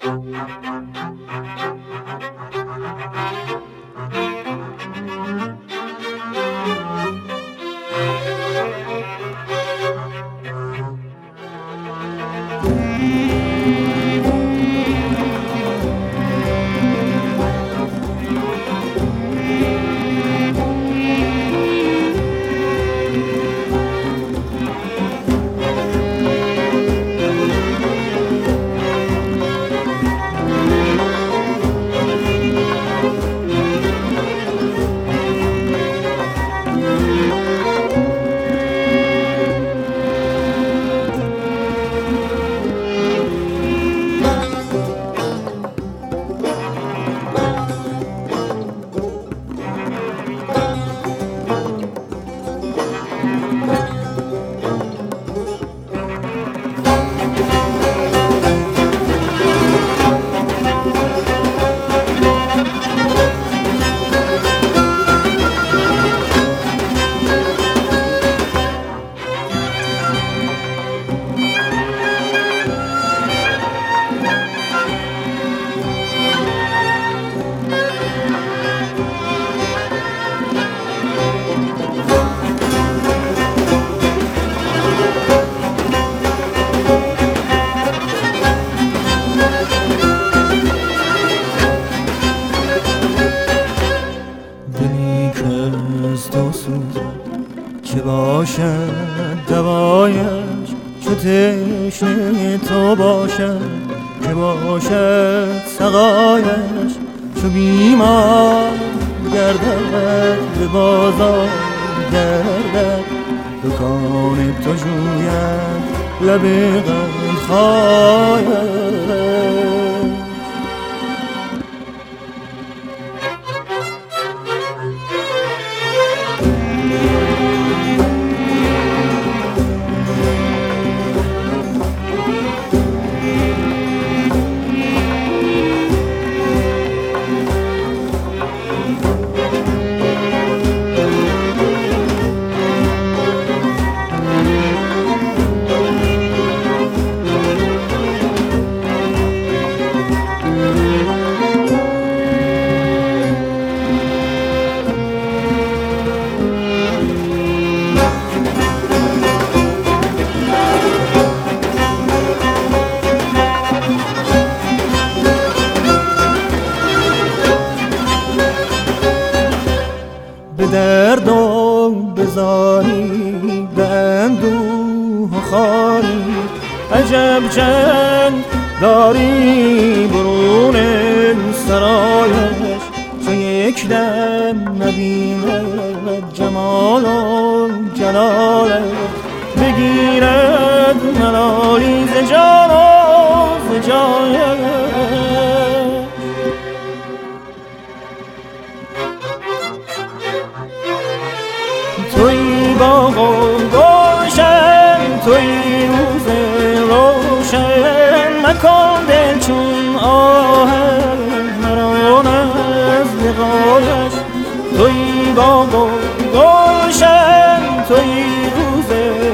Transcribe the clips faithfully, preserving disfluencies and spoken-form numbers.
که باشد دوایش چو تشنه تو باشد، که باشد سقایش چو بیمار گردد به بازار گردد، دکان تو جوید لب قندخایش. به درد و بزاری به اندوه و خاری، عجب چند داری برون سرایش، چو یک دم نبیند جمال و جلالش، بگیرد ملالی ز جان و ز جایش. توی باغ و گلشن، توی روز روشن، مکن دل چون آهن مران از لقایش. توی باغ و گلشن، توی روز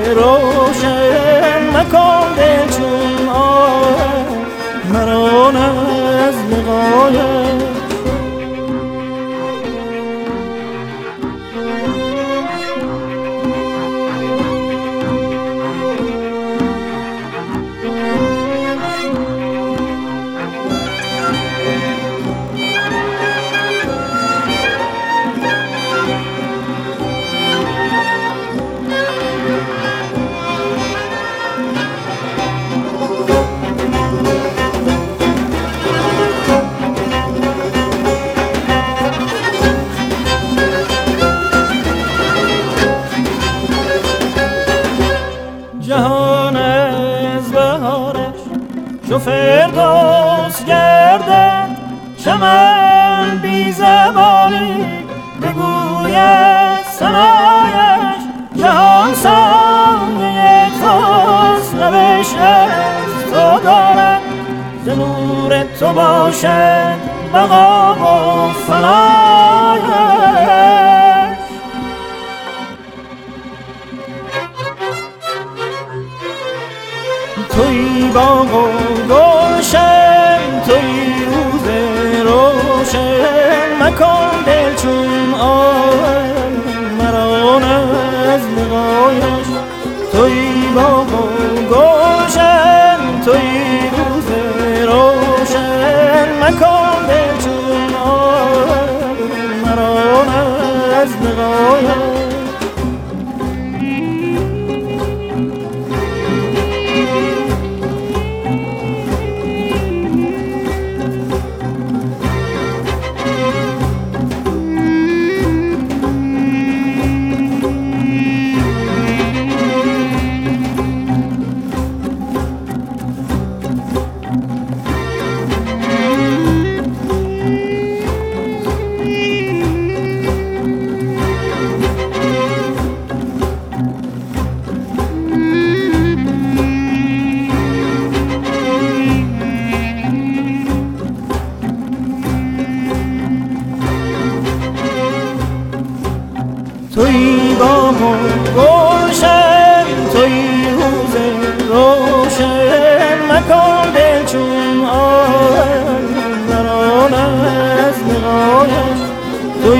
روشن، مکن دل چون آهن مران از لقایش. جهان از بهارش چو فردوس گردد، چمن بی زبانی بگوید ثنایش. جهان سایه توست، روش از تو دارد، ز نور تو باشد بقا و فنایش. توی باغ و گلشن، آمد مران از لقایش. توی باغ و گلشن توی روز روشن مکن به چون آمد مران از لقایش.